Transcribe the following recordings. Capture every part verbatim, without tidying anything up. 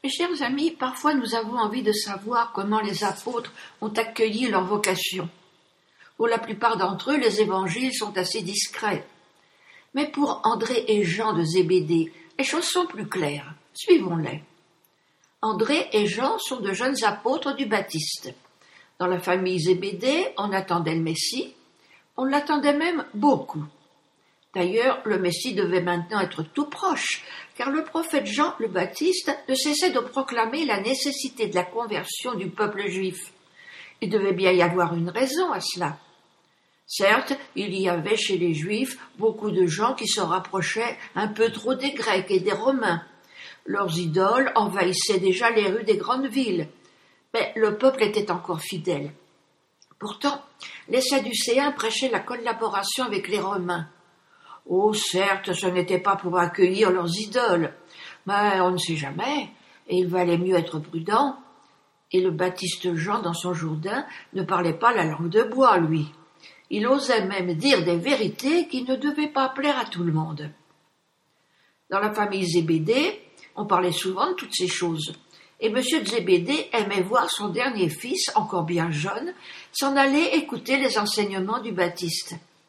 Mes chers amis, parfois nous avons envie de savoir comment les apôtres ont accueilli leur vocation. Pour la plupart d'entre eux, les évangiles sont assez discrets. Mais pour André et Jean de Zébédée, les choses sont plus claires. Suivons-les. André et Jean sont de jeunes apôtres du Baptiste. Dans la famille Zébédée, on attendait le Messie. On l'attendait même beaucoup. D'ailleurs, le Messie devait maintenant être tout proche, car le prophète Jean le Baptiste ne cessait de proclamer la nécessité de la conversion du peuple juif. Il devait bien y avoir une raison à cela. Certes, il y avait chez les Juifs beaucoup de gens qui se rapprochaient un peu trop des Grecs et des Romains. Leurs idoles envahissaient déjà les rues des grandes villes, mais le peuple était encore fidèle. Pourtant, les Sadducéens prêchaient la collaboration avec les Romains. Oh, certes, ce n'était pas pour accueillir leurs idoles, mais on ne sait jamais, et il valait mieux être prudent. Et le Baptiste Jean, dans son Jourdain, ne parlait pas la langue de bois, lui. Il osait même dire des vérités qui ne devaient pas plaire à tout le monde. Dans la famille Zébédée, on parlait souvent de toutes ces choses, et M. Zébédée aimait voir son dernier fils, encore bien jeune, s'en aller écouter les enseignements du Baptiste.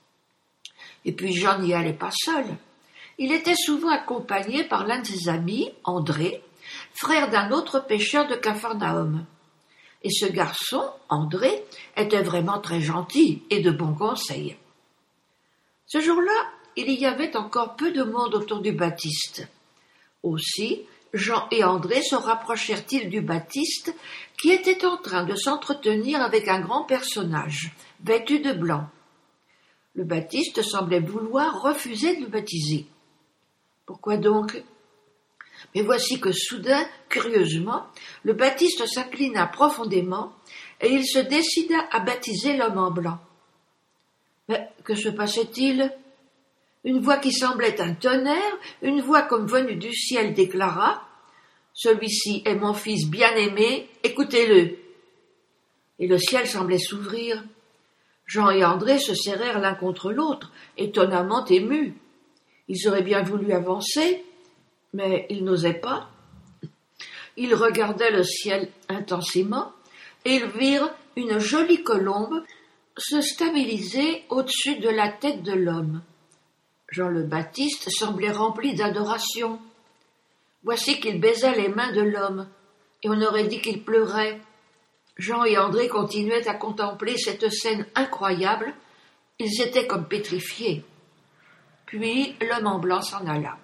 Et puis Jean n'y allait pas seul. Il était souvent accompagné par l'un de ses amis, André, frère d'un autre pêcheur de Capharnaüm. Et ce garçon, André, était vraiment très gentil et de bons conseils. Ce jour-là, il y avait encore peu de monde autour du Baptiste. Aussi, Jean et André se rapprochèrent-ils du Baptiste, qui était en train de s'entretenir avec un grand personnage, vêtu de blanc. Le Baptiste semblait vouloir refuser de le baptiser. Pourquoi donc ? Mais voici que soudain, curieusement, le Baptiste s'inclina profondément et il se décida à baptiser l'homme en blanc. Mais que se passait-il ? Une voix qui semblait un tonnerre, une voix comme venue du ciel déclara « Celui-ci est mon fils bien-aimé, écoutez-le » Et le ciel semblait s'ouvrir. Jean et André se serrèrent l'un contre l'autre, étonnamment émus. Ils auraient bien voulu avancer, mais ils n'osaient pas. Ils regardaient le ciel intensément, et ils virent une jolie colombe se stabiliser au-dessus de la tête de l'homme. Jean le Baptiste semblait rempli d'adoration. Voici qu'il baisa les mains de l'homme, et on aurait dit qu'il pleurait. Jean et André continuaient à contempler cette scène incroyable. Ils étaient comme pétrifiés. Puis l'homme en blanc s'en alla.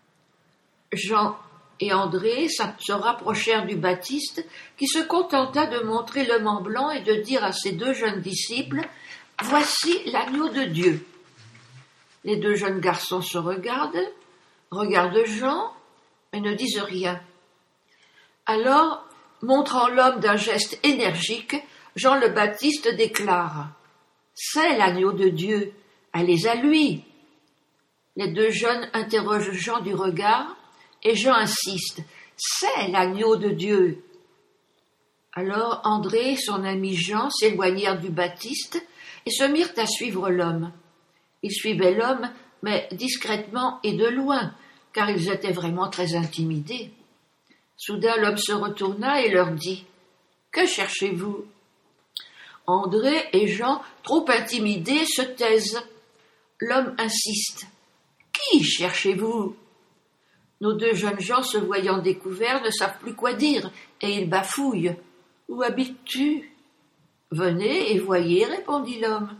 Jean et André se rapprochèrent du Baptiste, qui se contenta de montrer l'homme en blanc et de dire à ses deux jeunes disciples « Voici l'agneau de Dieu ». Les deux jeunes garçons se regardent, regardent Jean, mais ne disent rien. Alors, montrant l'homme d'un geste énergique, Jean le Baptiste déclare « C'est l'agneau de Dieu, allez à lui ». Les deux jeunes interrogent Jean du regard, et Jean insiste « C'est l'agneau de Dieu ». Alors André et son ami Jean s'éloignèrent du Baptiste et se mirent à suivre l'homme. Ils suivaient l'homme, mais discrètement et de loin, car ils étaient vraiment très intimidés. Soudain l'homme se retourna et leur dit « Que cherchez-vous » André et Jean, trop intimidés, se taisent. L'homme insiste « Qui cherchez-vous » Nos deux jeunes gens, se voyant découverts, ne savent plus quoi dire, et ils bafouillent. « Où habites-tu » ?»« Venez et voyez, répondit l'homme.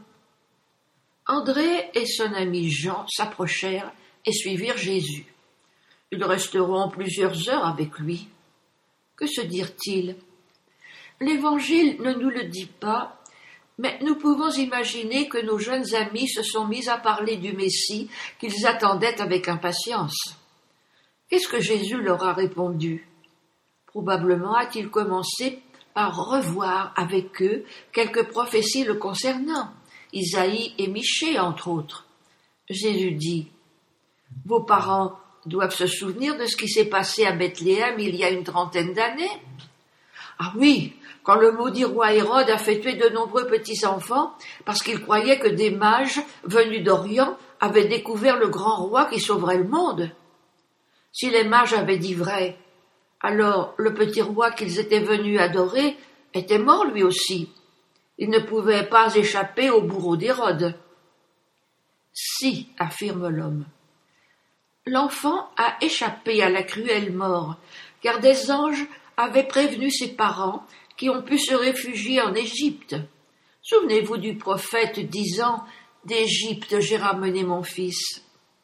André et son ami Jean s'approchèrent et suivirent Jésus. Ils resteront plusieurs heures avec lui. Que se dirent-ils ? L'Évangile ne nous le dit pas, mais nous pouvons imaginer que nos jeunes amis se sont mis à parler du Messie qu'ils attendaient avec impatience. Qu'est-ce que Jésus leur a répondu ? Probablement a-t-il commencé par revoir avec eux quelques prophéties le concernant, Isaïe et Michée entre autres. Jésus dit « Vos parents doivent se souvenir de ce qui s'est passé à Bethléem il y a une trentaine d'années. Ah oui, quand le maudit roi Hérode a fait tuer de nombreux petits-enfants parce qu'il croyait que des mages venus d'Orient avaient découvert le grand roi qui sauverait le monde. Si les mages avaient dit vrai, Alors le petit roi qu'ils étaient venus adorer était mort lui aussi. Il ne pouvait pas échapper au bourreau d'Hérode. Si, affirme l'homme. L'enfant a échappé à la cruelle mort, car des anges avaient prévenu ses parents qui ont pu se réfugier en Égypte. Souvenez-vous du prophète disant « D'Égypte j'ai ramené mon fils ».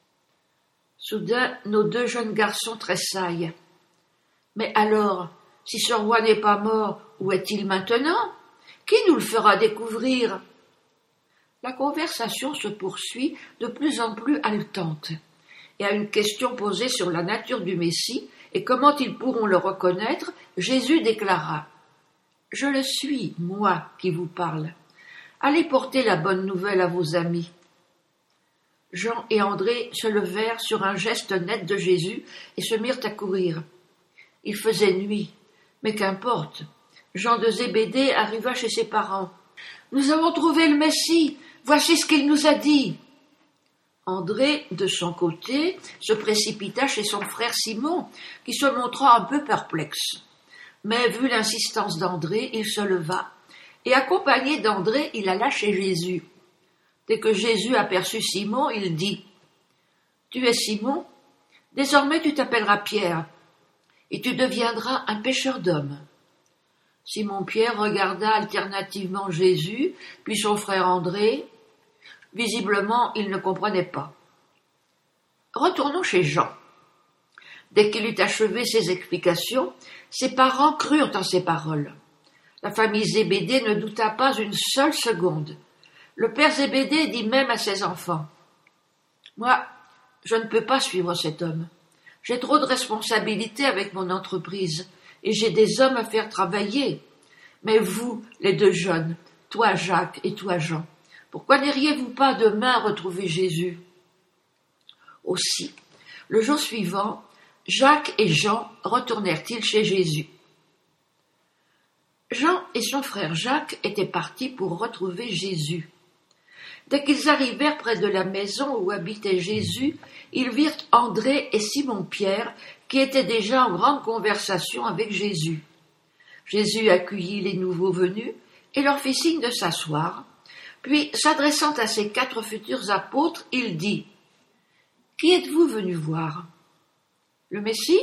Soudain, nos deux jeunes garçons tressaillent. Mais alors, si ce roi n'est pas mort, où est-il maintenant? Qui nous le fera découvrir? La conversation se poursuit de plus en plus haletante. Et à une question posée sur la nature du Messie et comment ils pourront le reconnaître, Jésus déclara « Je le suis, moi, qui vous parle. Allez porter la bonne nouvelle à vos amis. » Jean et André se levèrent sur un geste net de Jésus et se mirent à courir. Il faisait nuit, mais qu'importe. Jean de Zébédée arriva chez ses parents. « Nous avons trouvé le Messie, voici ce qu'il nous a dit. » André, de son côté, se précipita chez son frère Simon, qui se montra un peu perplexe. Mais vu l'insistance d'André, il se leva, et accompagné d'André, il alla chez Jésus. Dès que Jésus aperçut Simon, il dit « Tu es Simon, désormais tu t'appelleras Pierre, et tu deviendras un pêcheur d'hommes. » Simon-Pierre regarda alternativement Jésus, puis son frère André. Visiblement, il ne comprenait pas. Retournons chez Jean. Dès qu'il eut achevé ses explications, ses parents crurent en ses paroles. La famille Zébédée ne douta pas une seule seconde. Le père Zébédée dit même à ses enfants « Moi, je ne peux pas suivre cet homme. J'ai trop de responsabilités avec mon entreprise et j'ai des hommes à faire travailler. Mais vous, les deux jeunes, toi Jacques et toi Jean, pourquoi n'iriez-vous pas demain retrouver Jésus ?» Aussi, le jour suivant, Jacques et Jean retournèrent-ils chez Jésus. Jean et son frère Jacques étaient partis pour retrouver Jésus. Dès qu'ils arrivèrent près de la maison où habitait Jésus, ils virent André et Simon-Pierre qui étaient déjà en grande conversation avec Jésus. Jésus accueillit les nouveaux venus et leur fit signe de s'asseoir. Puis, s'adressant à ses quatre futurs apôtres, il dit « Qui êtes-vous venus voir? Le Messie?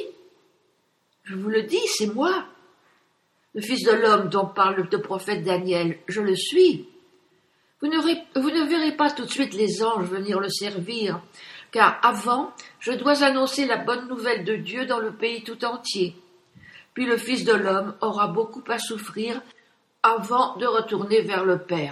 Je vous le dis, c'est moi. Le Fils de l'homme dont parle le prophète Daniel, je le suis. Vous, vous ne verrez pas tout de suite les anges venir le servir, car avant, je dois annoncer la bonne nouvelle de Dieu dans le pays tout entier. Puis le Fils de l'homme aura beaucoup à souffrir avant de retourner vers le Père. »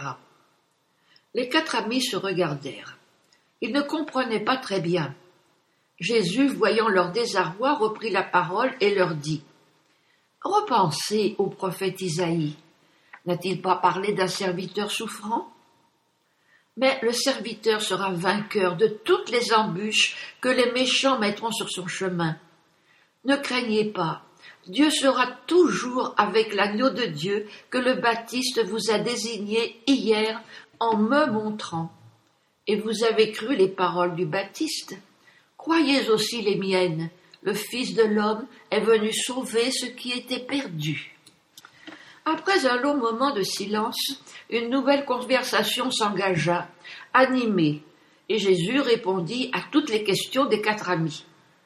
Les quatre amis se regardèrent. Ils ne comprenaient pas très bien. Jésus, voyant leur désarroi, reprit la parole et leur dit « Repensez au prophète Isaïe. N'a-t-il pas parlé d'un serviteur souffrant? Mais le serviteur sera vainqueur de toutes les embûches que les méchants mettront sur son chemin. Ne craignez pas, Dieu sera toujours avec l'agneau de Dieu que le Baptiste vous a désigné hier en me montrant. Et vous avez cru les paroles du Baptiste. Croyez aussi les miennes. Le Fils de l'homme est venu sauver ce qui était perdu. » Après un long moment de silence, une nouvelle conversation s'engagea, animée, et Jésus répondit à toutes les questions des quatre amis.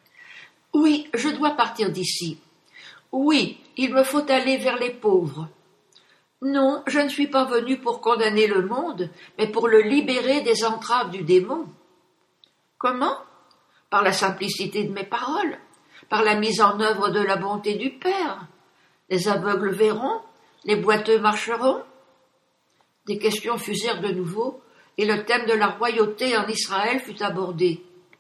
« Oui, je dois partir d'ici. Oui, il me faut aller vers les pauvres. Non, je ne suis pas venu pour condamner le monde, mais pour le libérer des entraves du démon. » Comment? Par la simplicité de mes paroles, par la mise en œuvre de la bonté du Père. Les aveugles verront, les boiteux marcheront. Des questions fusèrent de nouveau, et le thème de la royauté en Israël fut abordé.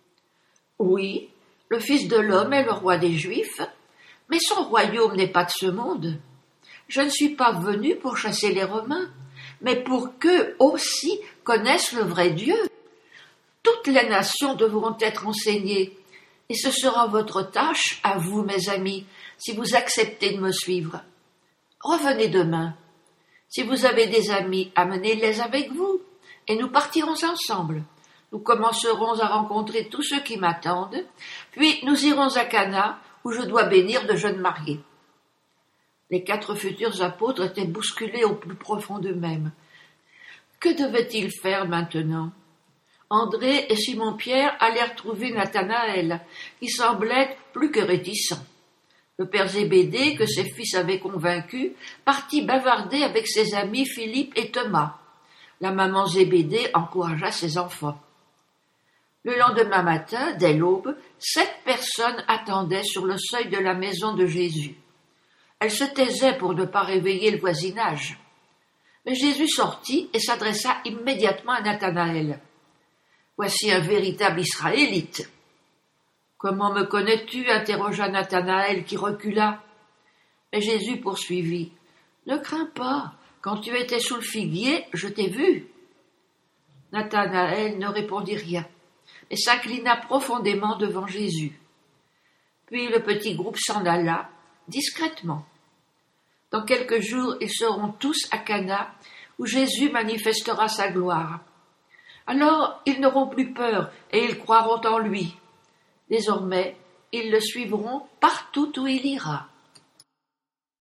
Oui, le Fils de l'homme est le roi des Juifs, mais son royaume n'est pas de ce monde. Je ne suis pas venu pour chasser les Romains, mais pour qu'eux aussi connaissent le vrai Dieu. Toutes les nations devront être enseignées, et ce sera votre tâche, à vous, mes amis, si vous acceptez de me suivre. Revenez demain. Si vous avez des amis, amenez-les avec vous, et nous partirons ensemble. Nous commencerons à rencontrer tous ceux qui m'attendent, puis nous irons à Cana, où je dois bénir de jeunes mariés. Les quatre futurs apôtres étaient bousculés au plus profond d'eux-mêmes. Que devaient-ils faire maintenant? André et Simon-Pierre allèrent trouver Nathanaël, qui semblait plus que réticent. Le père Zébédée, que ses fils avaient convaincu, partit bavarder avec ses amis Philippe et Thomas. La maman Zébédée encouragea ses enfants. Le lendemain matin, dès l'aube, sept personnes attendaient sur le seuil de la maison de Jésus. Elles se taisaient pour ne pas réveiller le voisinage. Mais Jésus sortit et s'adressa immédiatement à Nathanaël. « Voici un véritable Israélite. »« Comment me connais-tu » interrogea Nathanaël qui recula. Mais Jésus poursuivit. « Ne crains pas, quand tu étais sous le figuier, je t'ai vu. » Nathanaël ne répondit rien, et s'inclina profondément devant Jésus. Puis le petit groupe s'en alla, discrètement. Dans quelques jours, ils seront tous à Cana, où Jésus manifestera sa gloire. Alors, ils n'auront plus peur et ils croiront en lui. Désormais, ils le suivront partout où il ira.